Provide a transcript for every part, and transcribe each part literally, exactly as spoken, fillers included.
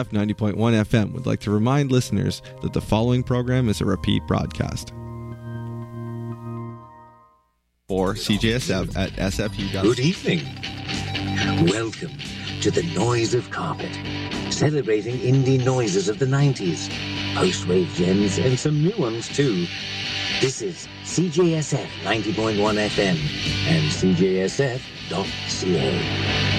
ninety point one F M would like to remind listeners that the following program is a repeat broadcast. For C J S F at S F U. Good evening. Welcome to the Noise of Carpet, celebrating indie noises of the nineties, post-wave gems and some new ones too. This is C J S F ninety point one F M and C J S F dot C A.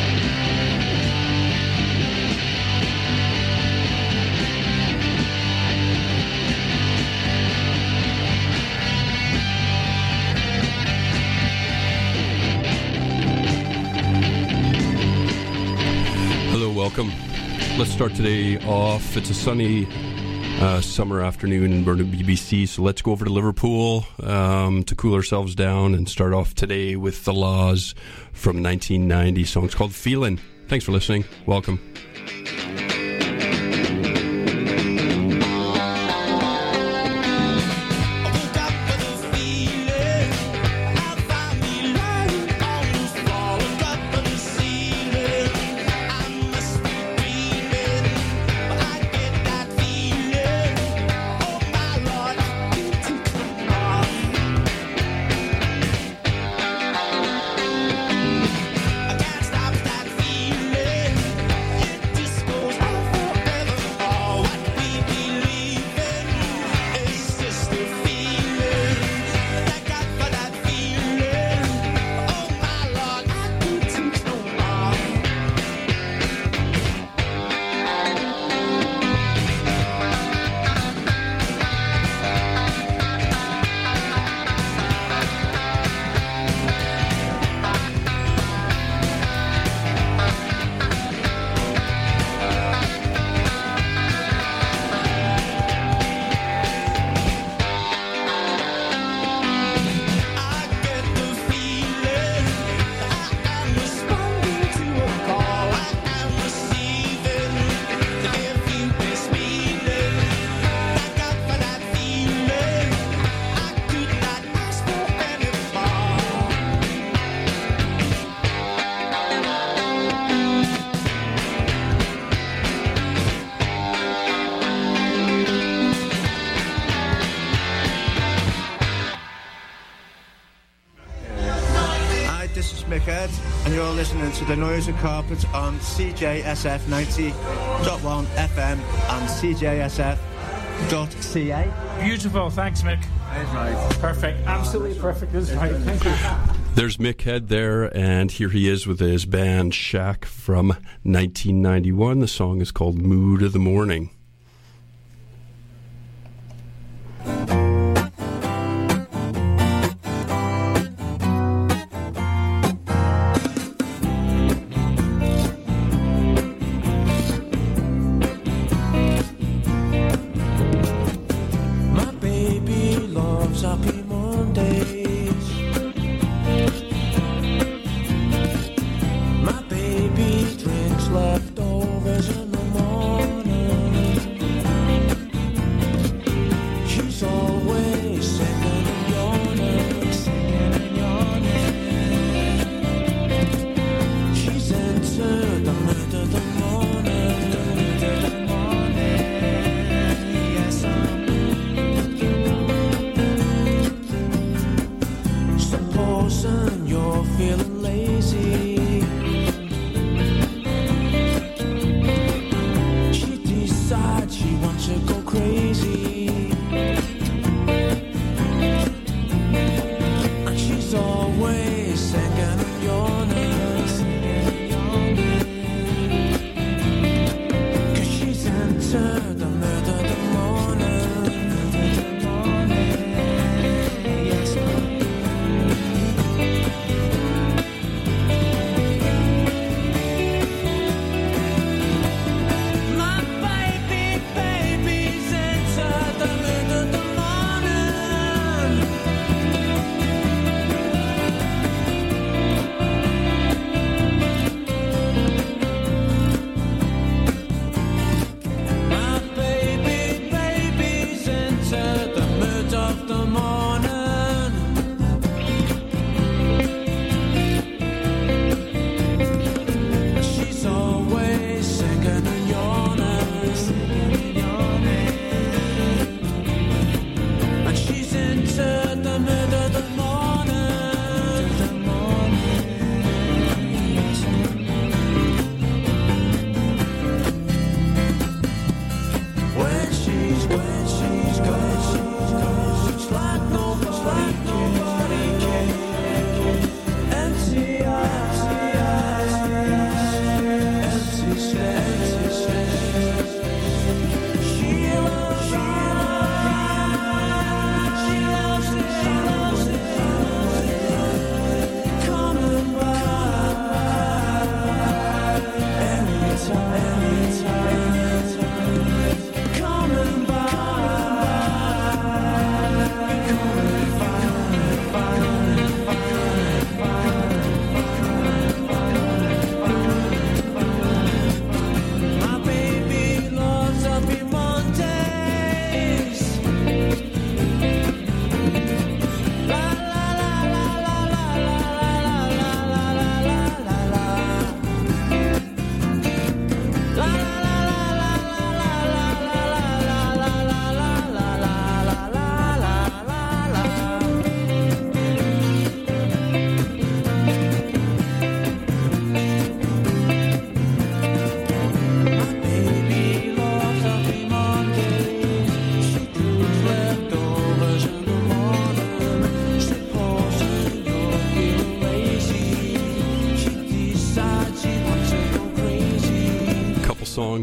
Welcome. Let's start today off. It's a sunny uh, summer afternoon in Burnaby, B C, so let's go over to Liverpool um, to cool ourselves down and start off today with The Laws from nineteen ninety. Song's called Feelin'. Thanks for listening. Welcome. Listening to the Noise of Carpet on C J S F ninety point one F M and C J S F dot C A. Beautiful, thanks Mick. That's right. Perfect, absolutely perfect. That's right, thank you. There's Mick Head there, and here he is with his band Shack from nineteen ninety-one. The song is called Mood of the Morning. My baby drinks leftovers in the morning.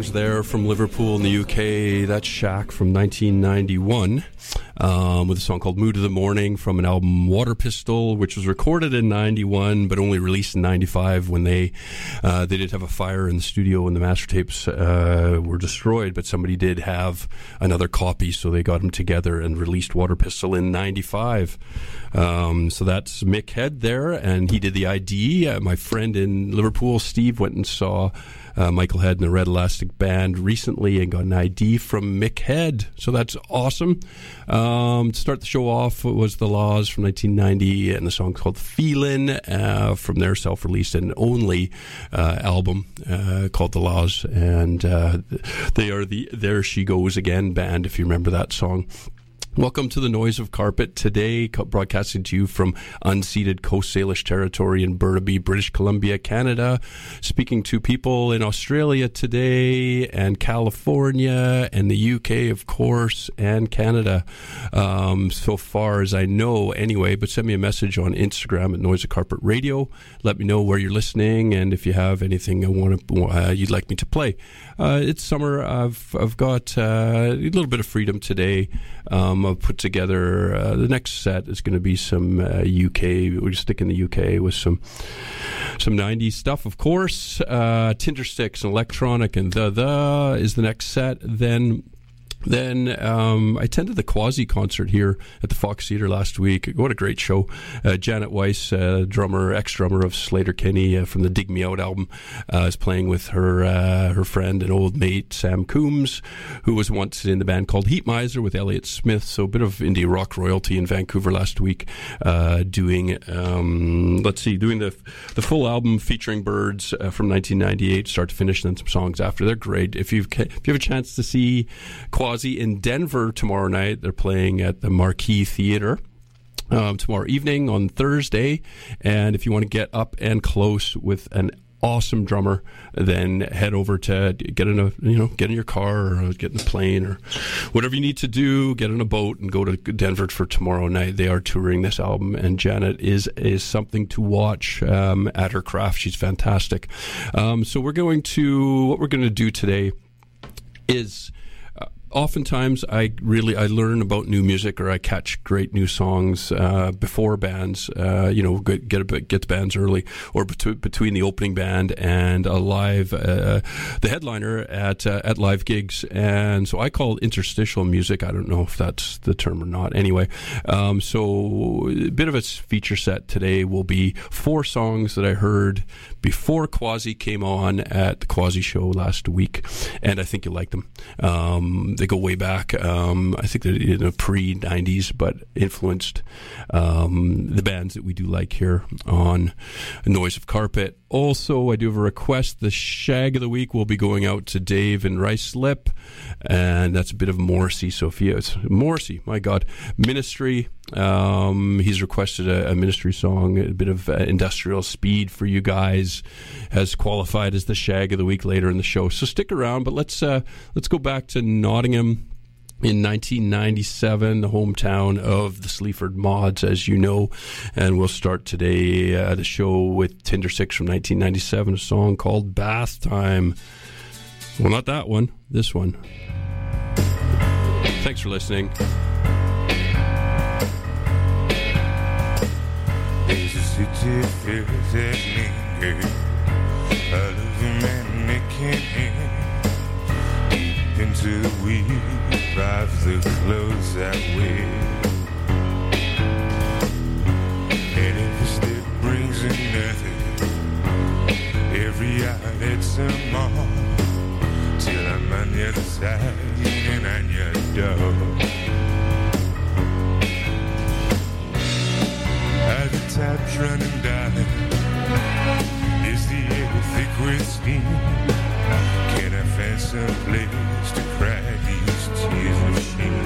Brothers there from Liverpool in the U K. That's Shaq from nineteen ninety-one um, with a song called Mood of the Morning from an album Water Pistol, which was recorded in ninety-one but only released in ninety-five when they uh, they did have a fire in the studio and the master tapes uh, were destroyed, but somebody did have another copy, so they got them together and released Water Pistol in ninety-five. Um, so that's Mick Head there, and he did the I D. Uh, my friend in Liverpool, Steve, went and saw uh, Michael Head and the Red Elastic Band recently and got an I D from Mick Head. So that's awesome. Um, to start the show off was The Laws from nineteen ninety, and the song called Feelin' uh, from their self-released and only uh, album uh, called The Laws. And uh, they are the There She Goes Again band, if you remember that song. Welcome to the Noise of Carpet today, broadcasting to you from unceded Coast Salish territory in Burnaby, British Columbia, Canada. Speaking to people in Australia today and California and the U K, of course, and Canada. Um, so far as I know, anyway. But send me a message on Instagram at Noise of Carpet Radio. Let me know where you're listening and if you have anything I want to, uh, you'd like me to play. Uh, it's summer. I've I've got uh, a little bit of freedom today. Um, I've put together uh, the next set is going to be some uh, U K. We're stick in the U K with some some nineties stuff, of course. Uh, Tindersticks and Electronic and the the is the next set. Then. Then um, I attended the Quasi concert here at the Fox Theatre last week. What a great show. Uh, Janet Weiss, uh, drummer, ex-drummer of Sleater-Kinney uh, from the Dig Me Out album, uh, is playing with her uh, her friend and old mate, Sam Coombs, who was once in the band called Heat Miser with Elliott Smith. So a bit of indie rock royalty in Vancouver last week, uh, doing, um, let's see, doing the the full album featuring Birds uh, from nineteen ninety-eight, start to finish, and then some songs after. They're great. If, you've, if you have a chance to see Quasi in Denver tomorrow night, they're playing at the Marquee Theatre um, tomorrow evening on Thursday. And if you want to get up and close with an awesome drummer, then head over to get in a you know get in your car or get in a plane or whatever you need to do. Get in a boat and go to Denver for tomorrow night. They are touring this album, and Janet is is something to watch um, at her craft. She's fantastic. Um, so we're going to what we're going to do today is. Oftentimes, I really I learn about new music, or I catch great new songs uh, before bands. Uh, you know, get get, a, get the bands early, or bet- between the opening band and a live, uh, the headliner at uh, at live gigs. And so I call it interstitial music. I don't know if that's the term or not. Anyway, um, so a bit of a feature set today will be four songs that I heard before Quasi came on at the Quasi show last week, and I think you'll like them. Um, They go way back. Um, I think they're in the pre-nineties, but influenced um, the bands that we do like here on Noise of Carpet. Also, I do have a request. The Shag of the Week will be going out to Dave and Rice-Lip, and that's a bit of Morrissey. Sophia, it's Morrissey, my God. Ministry. Um, he's requested a, a Ministry song, a bit of uh, industrial speed for you guys, has qualified as the Shag of the Week later in the show. So stick around, but let's uh, let's go back to Nottingham in nineteen ninety-seven, the hometown of the Sleaford Mods, as you know. And we'll start today uh, the show with Tindersticks from nineteen ninety-seven, a song called Bath Time. Well, not that one, this one. Thanks for listening. There's a city fair that lingers, all of a man making hands deep into the weave of the clothes I wear. And if a step brings another, every yard it's a mall, till I'm on the other side and on your door. Are the taps running down? Is the air thick with steam? Can I find some place to cry these tears of shame?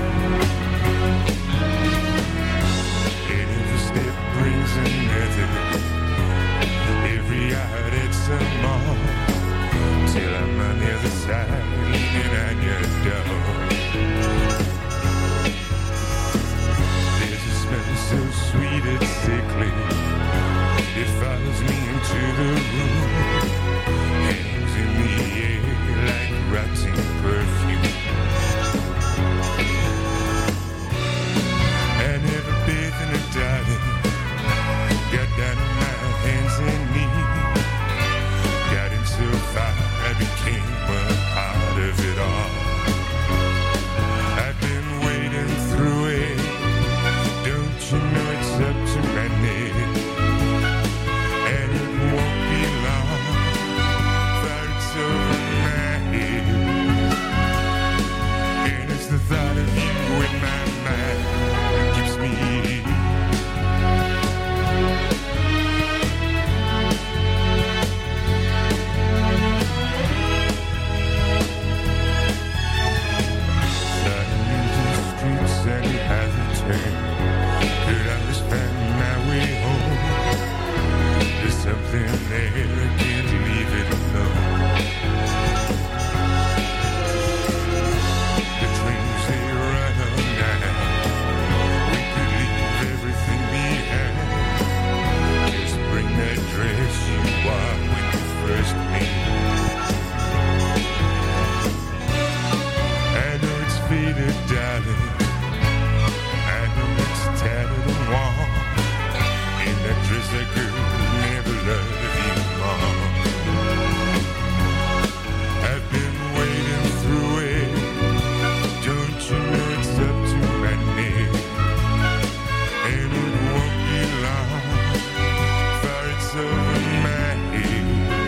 And if a step brings another, every yard it's a mall, till I'm on the other side leaning on your door. There's a smell so sweet it's sickly, it follows me into the room, hangs in the air like rats faded, darling. I know it's tattered and worn. In that dress I could never love you more. I've been wading through it. Don't you know it's up to my neck? And it won't be long, for it's over my head.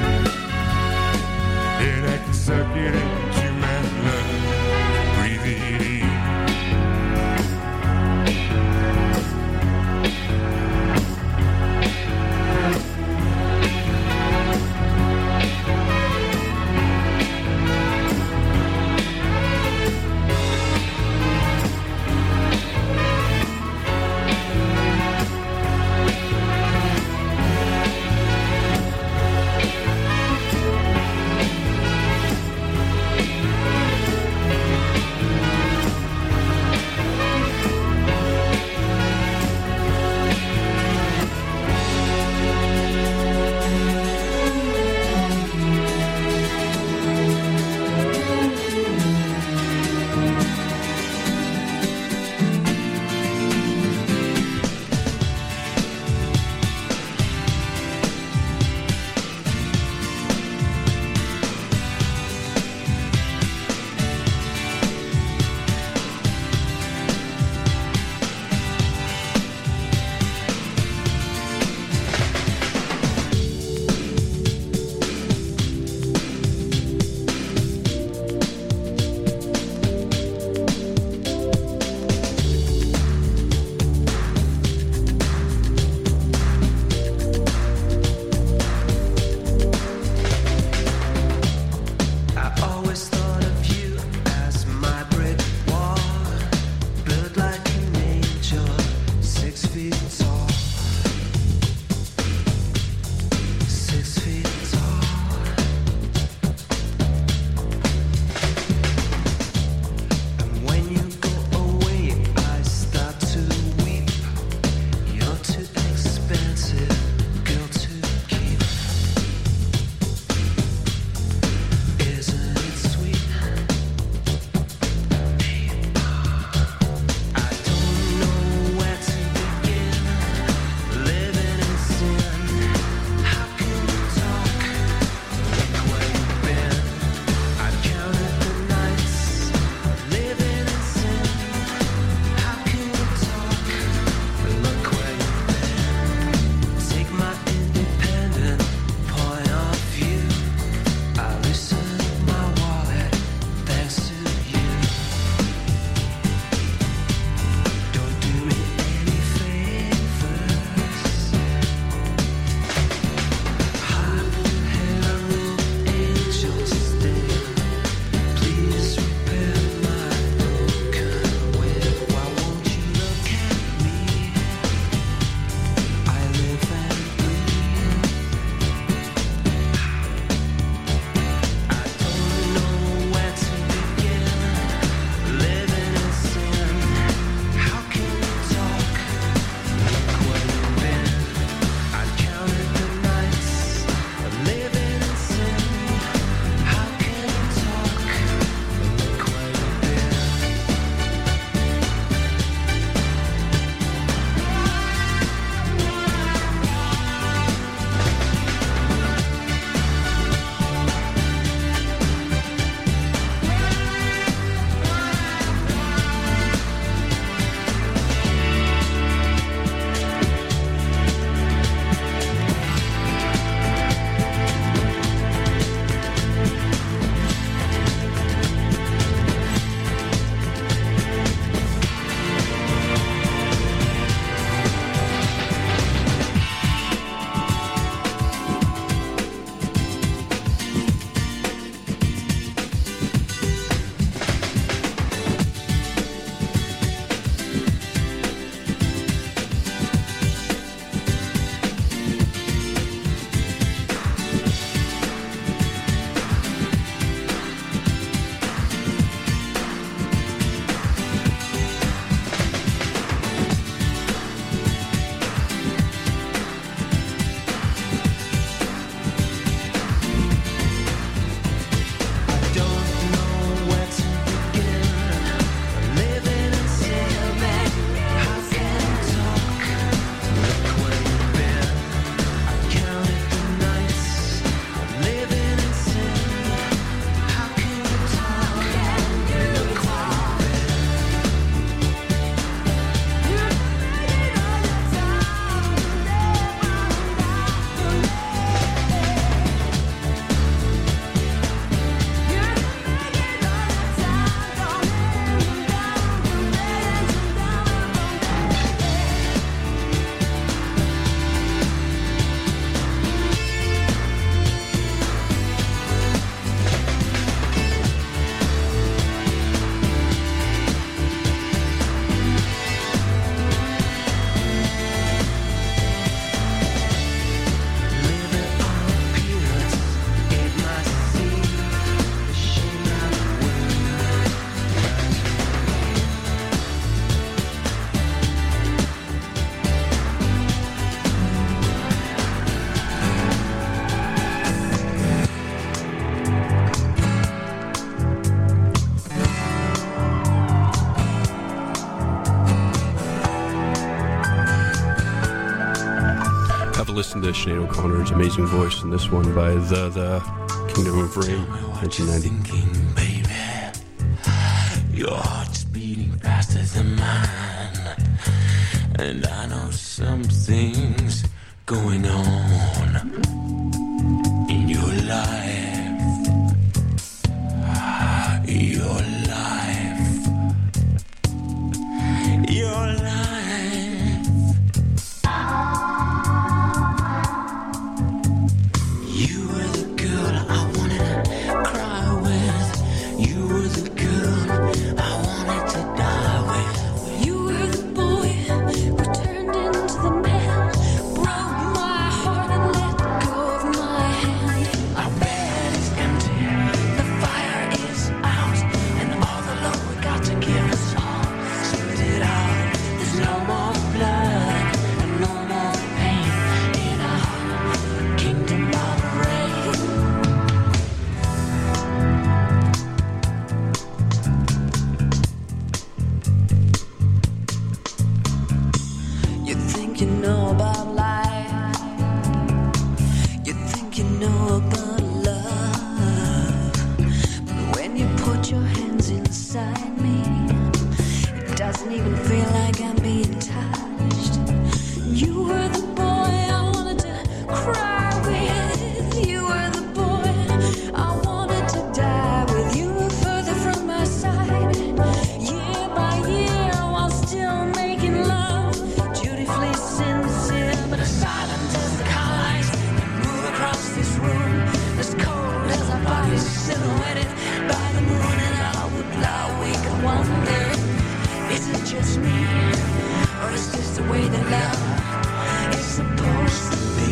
And I can suck it into my blood, breathe it in. listen to Sinead O'Connor's amazing voice in this one by the the Kingdom of Rain, nineteen ninety. Thinking, baby, your heart's beating faster than mine, and I know something's going on in your life, your life, your life. You were the girl I wanted to cry with. You were the girl I wanted to die with. You were the boy who turned into the man, broke my heart and let go of my hand. Our bed is empty, the fire is out, and all the love we got to give us all spit it out. There's no more blood and no more pain in our kingdom of rain. You think you know about life. You think you know about love. But when you put your hands inside me, it doesn't even feel like I'm being touched. You were the boy I wanted to cry with. You were the boy I wanted to die with. You were further from my side, year by year, while still making love, dutifully sincere. But as silent as the cars that move across this room, as cold as our bodies silhouetted by the moon, and I would lie awake and wonder, is it just me, or is this the way that love is supposed to be?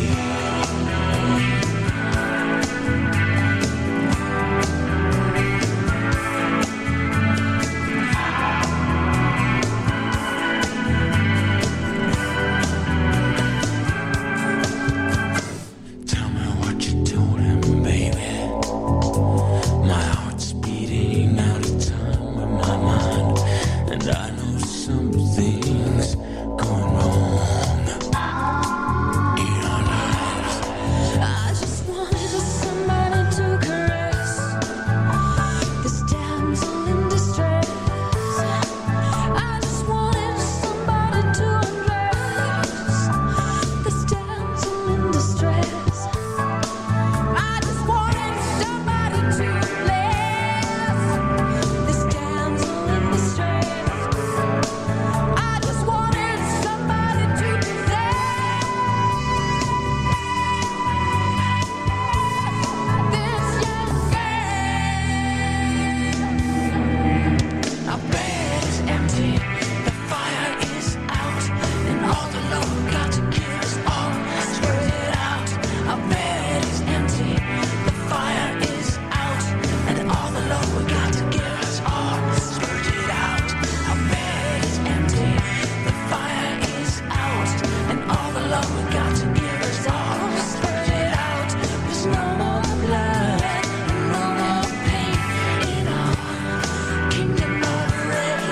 Tell me what you told him, baby. My heart's beating out of time with my mind, and I know something's going wrong in our lives. I just wanted somebody to caress this damsel in distress. I just wanted somebody to undress this damsel in distress. I just wanted somebody to bless this damsel in distress. I just wanted somebody to possess this young man. Our bed is empty, the fire is out, and all the love we got to give us all spread it out. Our bed is empty, the fire is out, and all the love we got to give us all spread it out. Our bed is empty, the fire is out, and all the love we got to give us all spread it out. There's no more blood and no more pain in our kingdom of rain.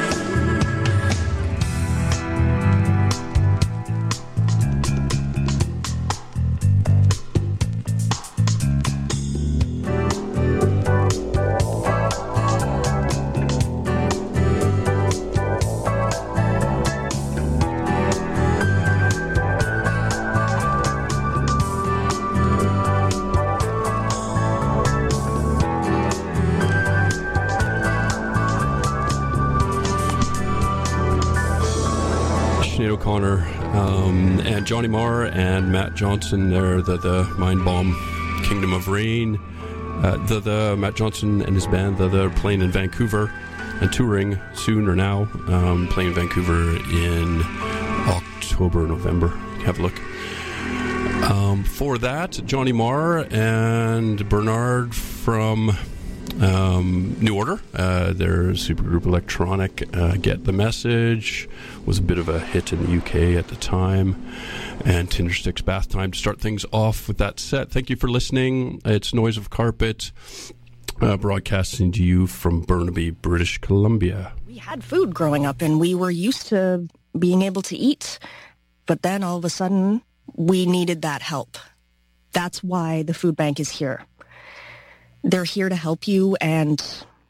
Sinead O'Connor um, and Johnny Marr and Matt Johnson. They're the, the Mind Bomb Kingdom of Rain. Uh, the, the Matt Johnson and his band, the, they're playing in Vancouver and touring soon or now. Um, playing in Vancouver in October, November. Have a look. Um, for that, Johnny Marr and Bernard from um, New Order. Uh, their supergroup Electronic, uh, Get the Message, was a bit of a hit in the U K at the time. And Tindersticks Bath Time to start things off with that set. Thank you for listening. It's Noise of Carpet, uh, broadcasting to you from Burnaby, British Columbia. We had food growing up and we were used to being able to eat. But then all of a sudden, we needed that help. That's why the food bank is here. They're here to help you, and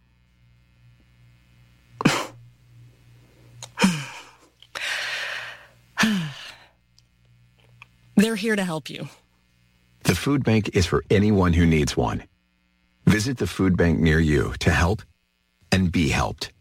they're here to help you. The food bank is for anyone who needs one. Visit the food bank near you to help and be helped.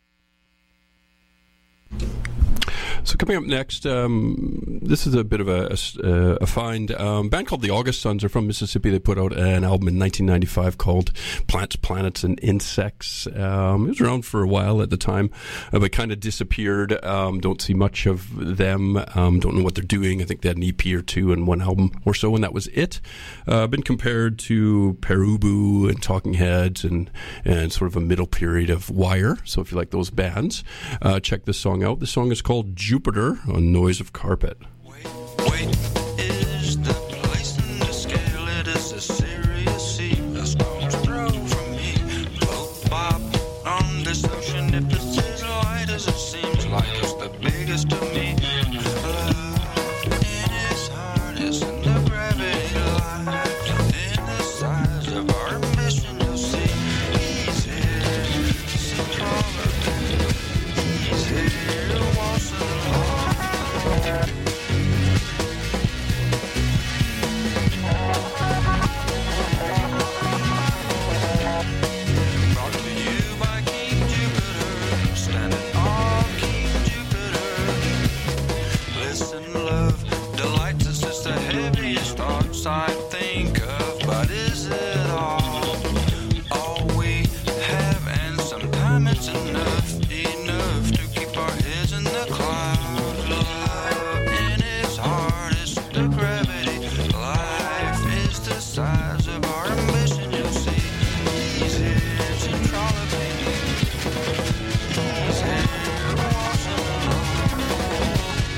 So coming up next, um, this is a bit of a, a, a find. Um, a band called the August Sons are from Mississippi. They put out an album in nineteen ninety-five called Plants, Planets, and Insects. Um, it was around for a while at the time, uh, but kind of disappeared. Um, don't see much of them. Um, don't know what they're doing. I think they had an E P or two and one album or so, and that was it. Uh, been compared to Perubu and Talking Heads and, and sort of a middle period of Wire. So if you like those bands, uh, check this song out. The song is called Jupiter on Noise of Carpet. Wait, wait, is the place in the scale? It is a serious sea. A stone's throw from me. Float Bob on this ocean. If it's as light as it seems, like it's the biggest to me. Love in its hardest and the gravity life. In the size of our mission, you'll see. He's here, some taller. He's here, wants to I think of, but is it all? All we have, and sometimes it's enough, enough to keep our heads in the clouds. Love in its heart is the gravity. Life is the size of our ambition. You'll see, he's here to trolley. He's here waltzing along.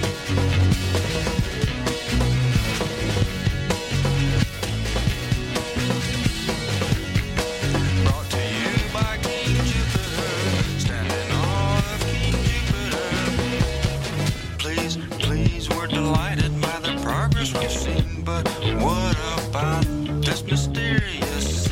We've seen, but what about this mysterious sea?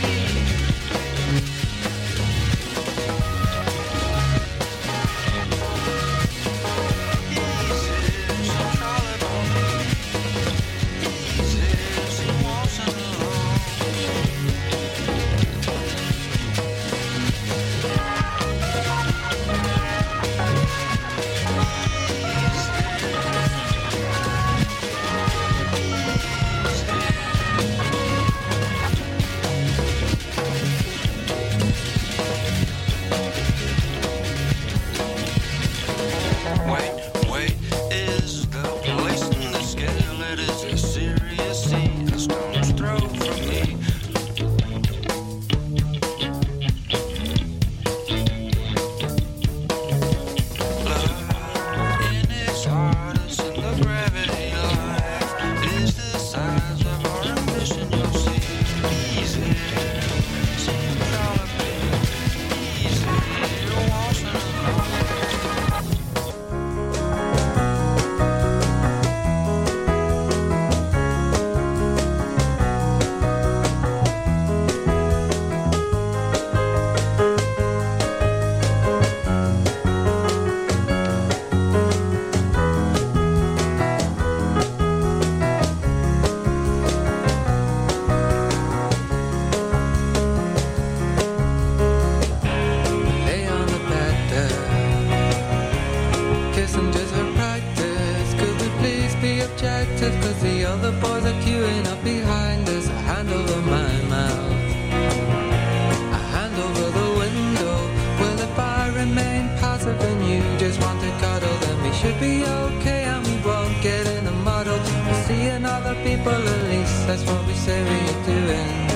Cause the other boys are queuing up behind us. A hand over my mouth, a hand over the window. Well, if I remain passive and you just want to cuddle, then we should be okay and we won't get in a muddle. We're seeing other people, at least that's what we say we're doing.